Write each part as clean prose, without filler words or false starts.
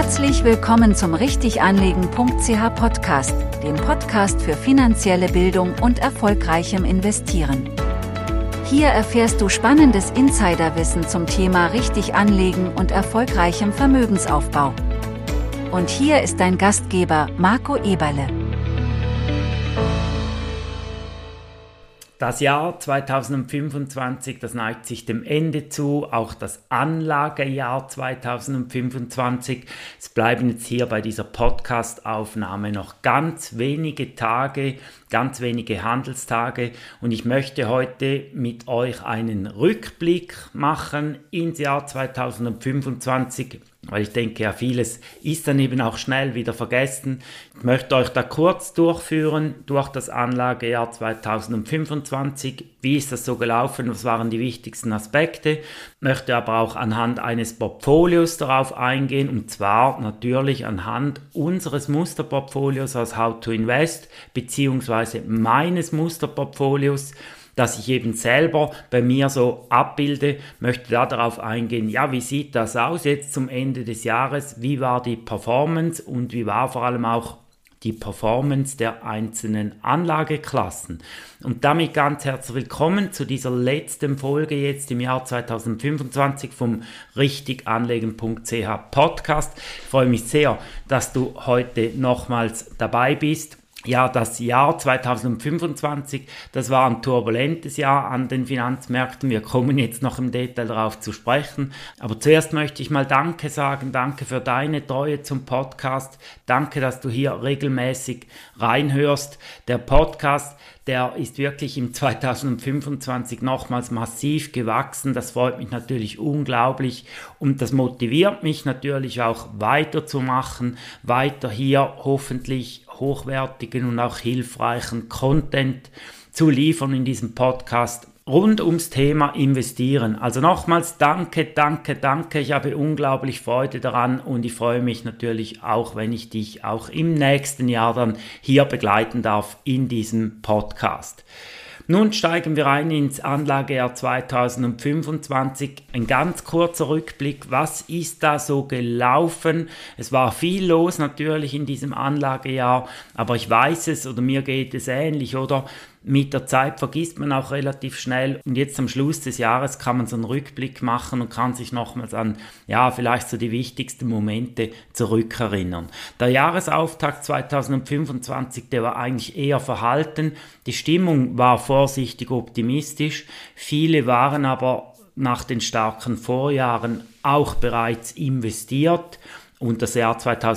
Herzlich willkommen zum Richtiganlegen.ch Podcast, dem Podcast für finanzielle Bildung und erfolgreichem Investieren. Hier erfährst du spannendes Insiderwissen zum Thema richtig anlegen und erfolgreichem Vermögensaufbau. Und hier ist dein Gastgeber Marco Eberle. Das Jahr 2025, das neigt sich dem Ende zu, auch das Anlagejahr 2025. Es bleiben jetzt hier bei dieser Podcast-Aufnahme noch ganz wenige Tage, ganz wenige Handelstage und ich möchte heute mit euch einen Rückblick machen ins Jahr 2025, weil ich denke, ja, vieles ist dann eben auch schnell wieder vergessen. Ich möchte euch da kurz durchführen durch das Anlagejahr 2025. Wie ist das so gelaufen? Was waren die wichtigsten Aspekte? Ich möchte aber auch anhand eines Portfolios darauf eingehen, und zwar natürlich anhand unseres Musterportfolios aus How to Invest, beziehungsweise meines Musterportfolios, das ich eben selber bei mir so abbilde, möchte da darauf eingehen, ja, wie sieht das aus jetzt zum Ende des Jahres, wie war die Performance und wie war vor allem auch die Performance der einzelnen Anlageklassen. Und damit ganz herzlich willkommen zu dieser letzten Folge jetzt im Jahr 2025 vom Richtiganlegen.ch Podcast. Ich freue mich sehr, dass du heute nochmals dabei bist. Ja, das Jahr 2025, das war ein turbulentes Jahr an den Finanzmärkten. Wir kommen jetzt noch im Detail darauf zu sprechen. Aber zuerst möchte ich mal Danke sagen. Danke für deine Treue zum Podcast. Danke, dass du hier regelmäßig reinhörst. Der Podcast, der ist wirklich im 2025 nochmals massiv gewachsen. Das freut mich natürlich unglaublich und das motiviert mich natürlich auch weiterzumachen, weiter hier hoffentlich hochwertigen und auch hilfreichen Content zu liefern in diesem Podcast rund ums Thema Investieren. Also nochmals danke. Ich habe unglaublich Freude daran und ich freue mich natürlich auch, wenn ich dich auch im nächsten Jahr dann hier begleiten darf in diesem Podcast. Nun steigen wir ein ins Anlagejahr 2025. Ein ganz kurzer Rückblick. Was ist da so gelaufen? Es war viel los natürlich in diesem Anlagejahr, aber ich weiß es oder mir geht es ähnlich, oder? Mit der Zeit vergisst man auch relativ schnell und jetzt am Schluss des Jahres kann man so einen Rückblick machen und kann sich nochmals an, ja, vielleicht so die wichtigsten Momente zurückerinnern. Der Jahresauftakt 2025, der war eigentlich eher verhalten. Die Stimmung war vorsichtig optimistisch. Viele waren aber nach den starken Vorjahren auch bereits investiert. Und das Jahr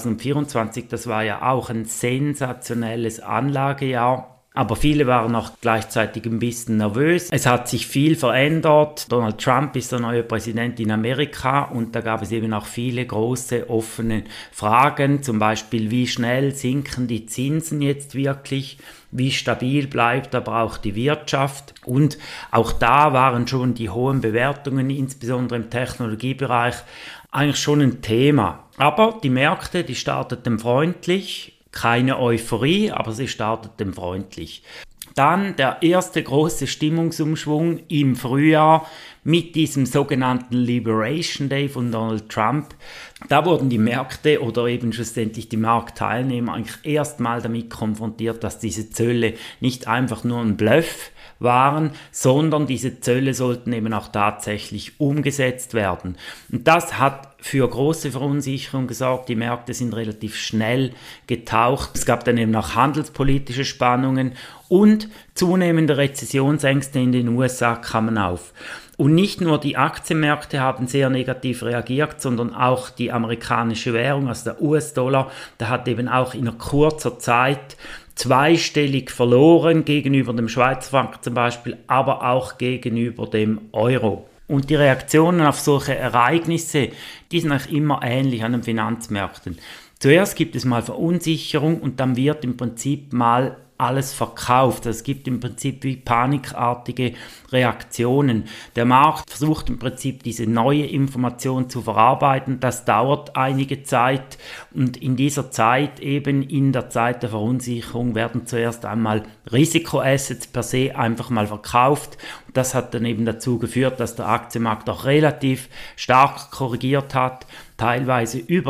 2024, das war ja auch ein sensationelles Anlagejahr. Aber viele waren auch gleichzeitig ein bisschen nervös. Es hat sich viel verändert. Donald Trump ist der neue Präsident in Amerika und da gab es eben auch viele große offene Fragen. Zum Beispiel, wie schnell sinken die Zinsen jetzt wirklich? Wie stabil bleibt aber auch die Wirtschaft? Und auch da waren schon die hohen Bewertungen, insbesondere im Technologiebereich, eigentlich schon ein Thema. Aber die Märkte, die starteten freundlich. Keine Euphorie, aber sie starteten freundlich. Dann der erste große Stimmungsumschwung im Frühjahr mit diesem sogenannten Liberation Day von Donald Trump. Da wurden die Märkte oder eben schlussendlich die Marktteilnehmer eigentlich erstmal damit konfrontiert, dass diese Zölle nicht einfach nur ein Bluff waren, sondern diese Zölle sollten eben auch tatsächlich umgesetzt werden. Und das hat für große Verunsicherung gesorgt. Die Märkte sind relativ schnell getaucht. Es gab dann eben auch handelspolitische Spannungen und zunehmende Rezessionsängste in den USA kamen auf. Und nicht nur die Aktienmärkte haben sehr negativ reagiert, sondern auch die amerikanische Währung, also der US-Dollar, der hat eben auch in einer kurzer Zeit zweistellig verloren gegenüber dem Schweizer Franken zum Beispiel, aber auch gegenüber dem Euro. Und die Reaktionen auf solche Ereignisse, die sind eigentlich immer ähnlich an den Finanzmärkten. Zuerst gibt es mal Verunsicherung und dann wird im Prinzip mal alles verkauft. Es gibt im Prinzip wie panikartige Reaktionen. Der Markt versucht im Prinzip diese neue Information zu verarbeiten. Das dauert einige Zeit und in dieser Zeit, eben in der Zeit der Verunsicherung, werden zuerst einmal Risikoassets per se einfach mal verkauft. Das hat dann eben dazu geführt, dass der Aktienmarkt auch relativ stark korrigiert hat. teilweise über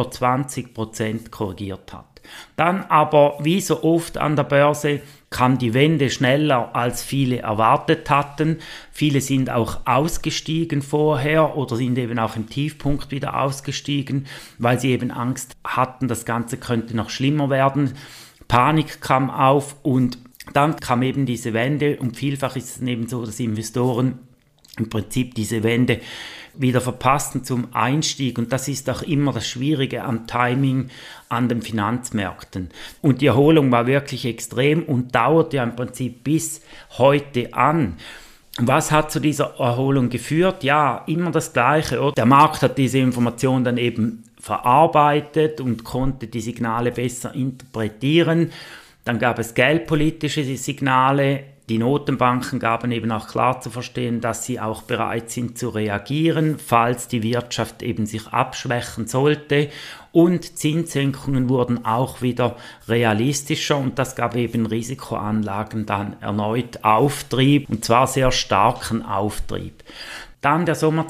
20% korrigiert hat. Dann aber, wie so oft an der Börse, kam die Wende schneller, als viele erwartet hatten. Viele sind auch ausgestiegen vorher oder sind eben auch im Tiefpunkt wieder ausgestiegen, weil sie eben Angst hatten, das Ganze könnte noch schlimmer werden. Panik kam auf und dann kam eben diese Wende und vielfach ist es eben so, dass Investoren im Prinzip diese Wende wieder verpassten zum Einstieg und das ist auch immer das Schwierige am Timing an den Finanzmärkten. Und die Erholung war wirklich extrem und dauert ja im Prinzip bis heute an. Was hat zu dieser Erholung geführt? Ja, immer das Gleiche. Oder? Der Markt hat diese Information dann eben verarbeitet und konnte die Signale besser interpretieren. Dann gab es geldpolitische Signale. Die Notenbanken gaben eben auch klar zu verstehen, dass sie auch bereit sind zu reagieren, falls die Wirtschaft eben sich abschwächen sollte. Und Zinssenkungen wurden auch wieder realistischer und das gab eben Risikoanlagen dann erneut Auftrieb, und zwar sehr starken Auftrieb. Dann der Sommer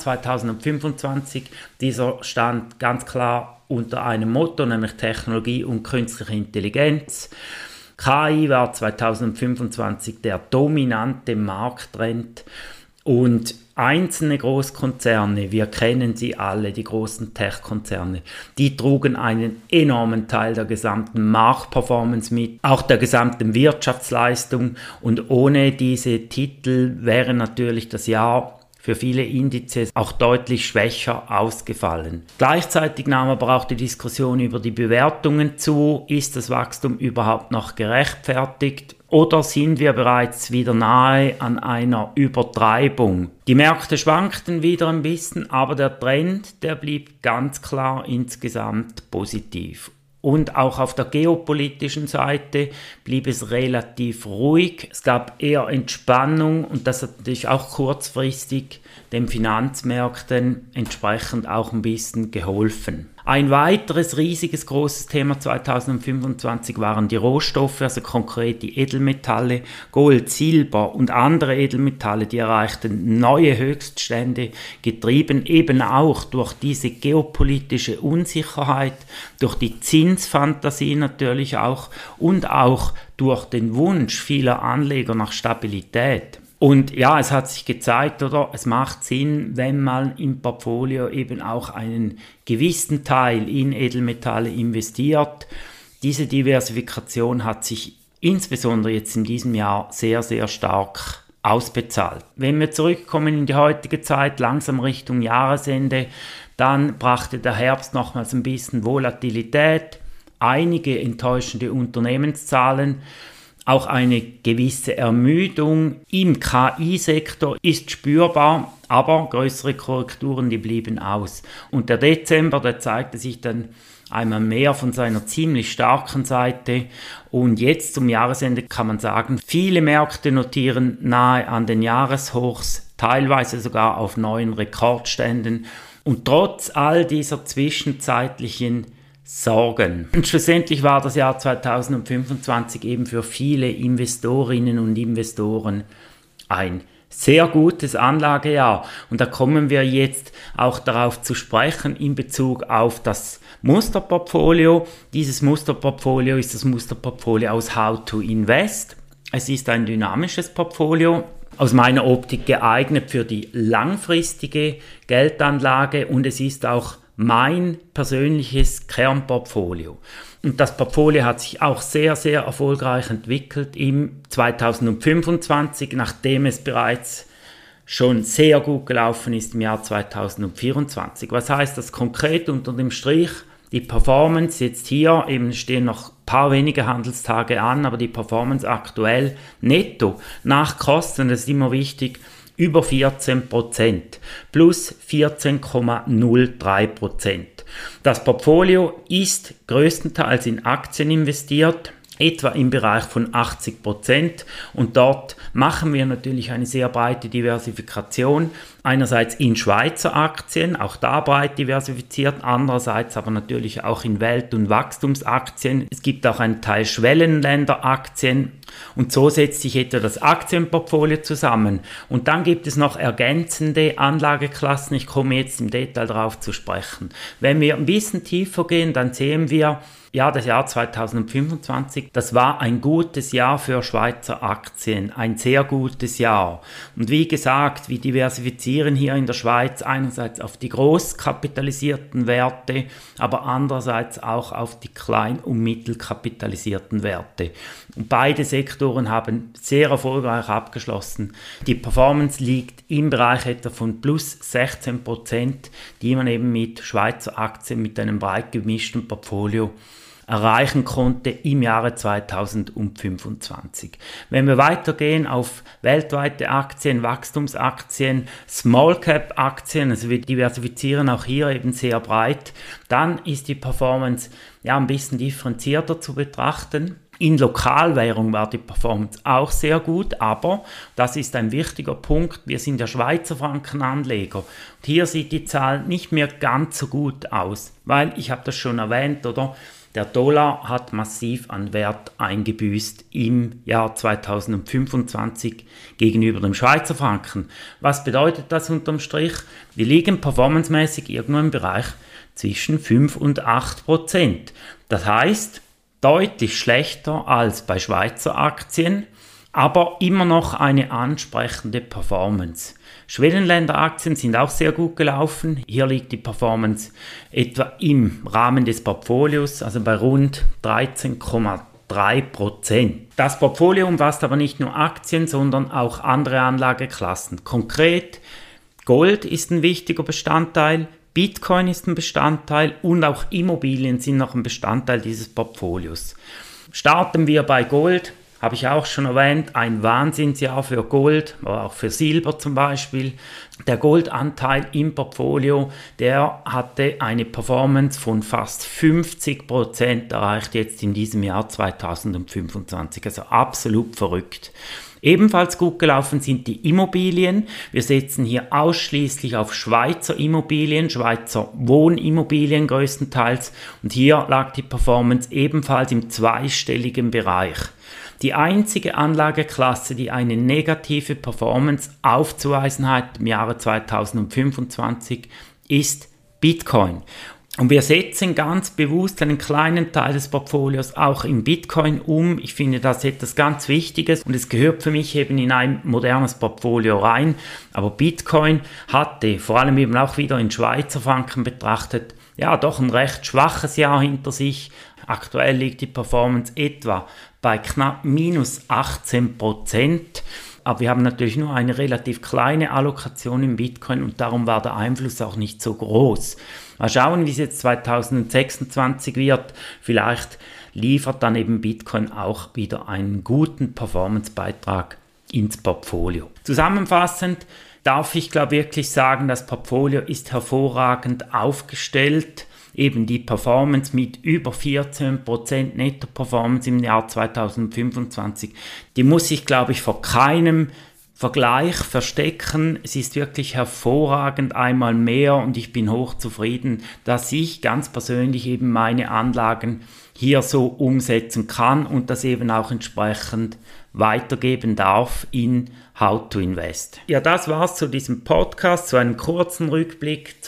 2025, dieser stand ganz klar unter einem Motto, nämlich Technologie und künstliche Intelligenz. KI war 2025 der dominante Markttrend und einzelne Großkonzerne, wir kennen sie alle, die großen Tech-Konzerne, die trugen einen enormen Teil der gesamten Marktperformance mit, auch der gesamten Wirtschaftsleistung, und ohne diese Titel wäre natürlich das Jahr für viele Indizes auch deutlich schwächer ausgefallen. Gleichzeitig nahm aber auch die Diskussion über die Bewertungen zu. Ist das Wachstum überhaupt noch gerechtfertigt? Oder sind wir bereits wieder nahe an einer Übertreibung? Die Märkte schwankten wieder ein bisschen, aber der Trend, der blieb ganz klar insgesamt positiv. Und auch auf der geopolitischen Seite blieb es relativ ruhig. Es gab eher Entspannung und das hat natürlich auch kurzfristig den Finanzmärkten entsprechend auch ein bisschen geholfen. Ein weiteres riesiges großes Thema 2025 waren die Rohstoffe, also konkret die Edelmetalle, Gold, Silber und andere Edelmetalle, die erreichten neue Höchststände, getrieben eben auch durch diese geopolitische Unsicherheit, durch die Zinsfantasie natürlich auch und auch durch den Wunsch vieler Anleger nach Stabilität. Und ja, es hat sich gezeigt, oder? Es macht Sinn, wenn man im Portfolio eben auch einen gewissen Teil in Edelmetalle investiert. Diese Diversifikation hat sich insbesondere jetzt in diesem Jahr sehr, sehr stark ausbezahlt. Wenn wir zurückkommen in die heutige Zeit, langsam Richtung Jahresende, dann brachte der Herbst nochmals ein bisschen Volatilität, einige enttäuschende Unternehmenszahlen. Auch eine gewisse Ermüdung im KI-Sektor ist spürbar, aber größere Korrekturen, die blieben aus. Und der Dezember, der zeigte sich dann einmal mehr von seiner ziemlich starken Seite. Und jetzt zum Jahresende kann man sagen, viele Märkte notieren nahe an den Jahreshochs, teilweise sogar auf neuen Rekordständen. Und trotz all dieser zwischenzeitlichen Sorgen. Und schlussendlich war das Jahr 2025 eben für viele Investorinnen und Investoren ein sehr gutes Anlagejahr. Und da kommen wir jetzt auch darauf zu sprechen in Bezug auf das Musterportfolio. Dieses Musterportfolio ist das Musterportfolio aus How to Invest. Es ist ein dynamisches Portfolio, aus meiner Optik geeignet für die langfristige Geldanlage, und es ist auch mein persönliches Kernportfolio. Und das Portfolio hat sich auch sehr, sehr erfolgreich entwickelt im 2025, nachdem es bereits schon sehr gut gelaufen ist im Jahr 2024. Was heißt das konkret unter dem Strich? Die Performance jetzt hier, eben stehen noch ein paar wenige Handelstage an, aber die Performance aktuell netto nach Kosten, das ist immer wichtig, über 14%, plus 14,03%. Das Portfolio ist größtenteils in Aktien investiert, etwa im Bereich von 80%. Und dort machen wir natürlich eine sehr breite Diversifikation. Einerseits in Schweizer Aktien, auch da breit diversifiziert, andererseits aber natürlich auch in Welt- und Wachstumsaktien. Es gibt auch einen Teil Schwellenländeraktien und so setzt sich etwa das Aktienportfolio zusammen. Und dann gibt es noch ergänzende Anlageklassen. Ich komme jetzt im Detail darauf zu sprechen. Wenn wir ein bisschen tiefer gehen, dann sehen wir, ja, das Jahr 2025, das war ein gutes Jahr für Schweizer Aktien, ein sehr gutes Jahr. Und wie gesagt, wir diversifizieren hier in der Schweiz einerseits auf die großkapitalisierten Werte, aber andererseits auch auf die klein- und mittelkapitalisierten Werte. Und beide Sektoren haben sehr erfolgreich abgeschlossen. Die Performance liegt im Bereich etwa von plus 16%, die man eben mit Schweizer Aktien mit einem breit gemischten Portfolio erreichen konnte im Jahre 2025. Wenn wir weitergehen auf weltweite Aktien, Wachstumsaktien, Small-Cap-Aktien, also wir diversifizieren auch hier eben sehr breit, dann ist die Performance ja ein bisschen differenzierter zu betrachten. In Lokalwährung war die Performance auch sehr gut, aber das ist ein wichtiger Punkt, wir sind ja Schweizer Frankenanleger und hier sieht die Zahl nicht mehr ganz so gut aus, weil, ich habe das schon erwähnt, oder? Der Dollar hat massiv an Wert eingebüßt im Jahr 2025 gegenüber dem Schweizer Franken. Was bedeutet das unterm Strich? Wir liegen performancemäßig irgendwo im Bereich zwischen 5 und 8%. Das heißt, deutlich schlechter als bei Schweizer Aktien, aber immer noch eine ansprechende Performance. Schwellenländeraktien sind auch sehr gut gelaufen. Hier liegt die Performance etwa im Rahmen des Portfolios, also bei rund 13,3%. Das Portfolio umfasst aber nicht nur Aktien, sondern auch andere Anlageklassen. Konkret, Gold ist ein wichtiger Bestandteil, Bitcoin ist ein Bestandteil und auch Immobilien sind noch ein Bestandteil dieses Portfolios. Starten wir bei Gold. Habe ich auch schon erwähnt, ein Wahnsinnsjahr für Gold, aber auch für Silber zum Beispiel. Der Goldanteil im Portfolio, der hatte eine Performance von fast 50% erreicht jetzt in diesem Jahr 2025, also absolut verrückt. Ebenfalls gut gelaufen sind die Immobilien. Wir setzen hier ausschließlich auf Schweizer Immobilien, Schweizer Wohnimmobilien größtenteils. Und hier lag die Performance ebenfalls im zweistelligen Bereich. Die einzige Anlageklasse, die eine negative Performance aufzuweisen hat im Jahre 2025, ist Bitcoin. Und wir setzen ganz bewusst einen kleinen Teil des Portfolios auch in Bitcoin um. Ich finde das etwas ganz Wichtiges und es gehört für mich eben in ein modernes Portfolio rein. Aber Bitcoin hatte, vor allem eben auch wieder in Schweizer Franken betrachtet, ja doch ein recht schwaches Jahr hinter sich. Aktuell liegt die Performance etwa bei knapp minus 18%. Aber wir haben natürlich nur eine relativ kleine Allokation in Bitcoin und darum war der Einfluss auch nicht so groß. Mal schauen, wie es jetzt 2026 wird. Vielleicht liefert dann eben Bitcoin auch wieder einen guten Performance-Beitrag ins Portfolio. Zusammenfassend darf ich wirklich sagen, das Portfolio ist hervorragend aufgestellt. Eben die Performance mit über 14% Netto-Performance im Jahr 2025, die muss ich, glaube ich, vor keinem Vergleich verstecken. Es ist wirklich hervorragend einmal mehr und ich bin hochzufrieden, dass ich ganz persönlich eben meine Anlagen hier so umsetzen kann und das eben auch entsprechend weitergeben darf in How to Invest. Ja, das war's zu diesem Podcast, zu einem kurzen Rückblick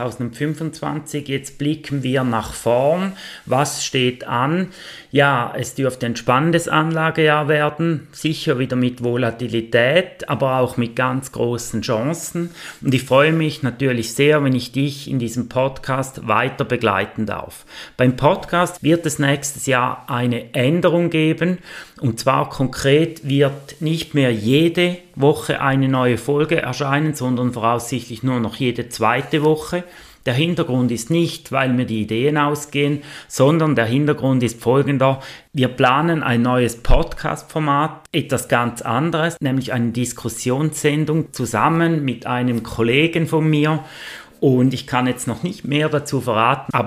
2025. Jetzt blicken wir nach vorn. Was steht an? Ja, es dürfte ein spannendes Anlagejahr werden, sicher wieder mit Volatilität, aber auch mit ganz großen Chancen. Und ich freue mich natürlich sehr, wenn ich dich in diesem Podcast weiter begleiten darf. Beim Podcast wird es nächstes Jahr eine Änderung geben, und zwar konkret wird nicht mehr jede Woche eine neue Folge erscheinen, sondern voraussichtlich nur noch jede zweite Woche. Der Hintergrund ist nicht, weil mir die Ideen ausgehen, sondern der Hintergrund ist folgender. Wir planen ein neues Podcast-Format, etwas ganz anderes, nämlich eine Diskussionssendung zusammen mit einem Kollegen von mir. Und ich kann jetzt noch nicht mehr dazu verraten, aber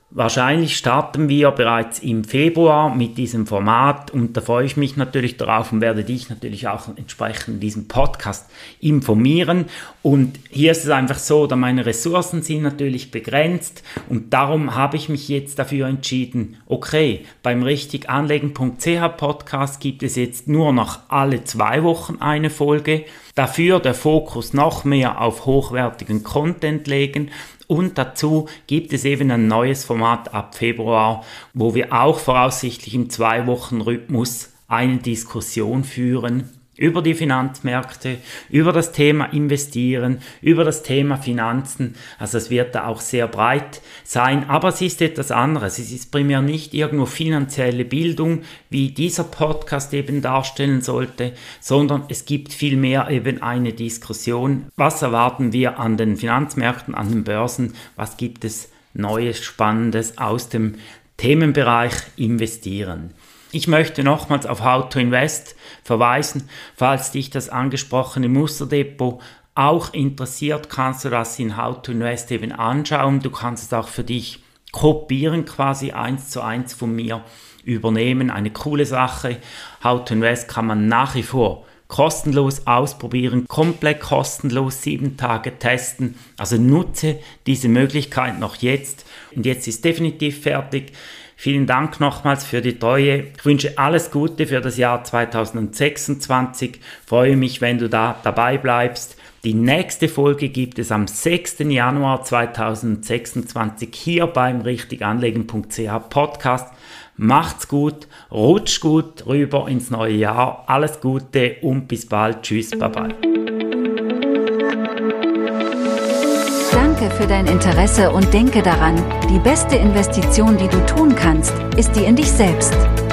Wahrscheinlich starten wir bereits im Februar mit diesem Format und da freue ich mich natürlich darauf und werde dich natürlich auch entsprechend in diesem Podcast informieren. Und hier ist es einfach so, da meine Ressourcen sind natürlich begrenzt und darum habe ich mich jetzt dafür entschieden, okay, beim richtiganlegen.ch Podcast gibt es jetzt nur noch alle 2 Wochen eine Folge. Dafür der Fokus noch mehr auf hochwertigen Content legen. Und dazu gibt es eben ein neues Format ab Februar, wo wir auch voraussichtlich im 2-Wochen-Rhythmus eine Diskussion führen über die Finanzmärkte, über das Thema Investieren, über das Thema Finanzen. Also es wird da auch sehr breit sein, aber es ist etwas anderes. Es ist primär nicht irgendwo finanzielle Bildung, wie dieser Podcast eben darstellen sollte, sondern es gibt vielmehr eben eine Diskussion. Was erwarten wir an den Finanzmärkten, an den Börsen? Was gibt es Neues, Spannendes aus dem Themenbereich Investieren? Ich möchte nochmals auf How to Invest verweisen. Falls dich das angesprochene Musterdepot auch interessiert, kannst du das in How to Invest eben anschauen. Du kannst es auch für dich kopieren, quasi 1:1 von mir übernehmen. Eine coole Sache. How to Invest kann man nach wie vor kostenlos ausprobieren, komplett kostenlos, 7 Tage testen. Also nutze diese Möglichkeit noch jetzt. Und jetzt ist definitiv fertig. Vielen Dank nochmals für die Treue. Ich wünsche alles Gute für das Jahr 2026. Freue mich, wenn du da dabei bleibst. Die nächste Folge gibt es am 6. Januar 2026 hier beim richtiganlegen.ch Podcast. Macht's gut, rutscht gut rüber ins neue Jahr. Alles Gute und bis bald. Tschüss, bye bye. Danke für dein Interesse und denke daran, die beste Investition, die du tun kannst, ist die in dich selbst.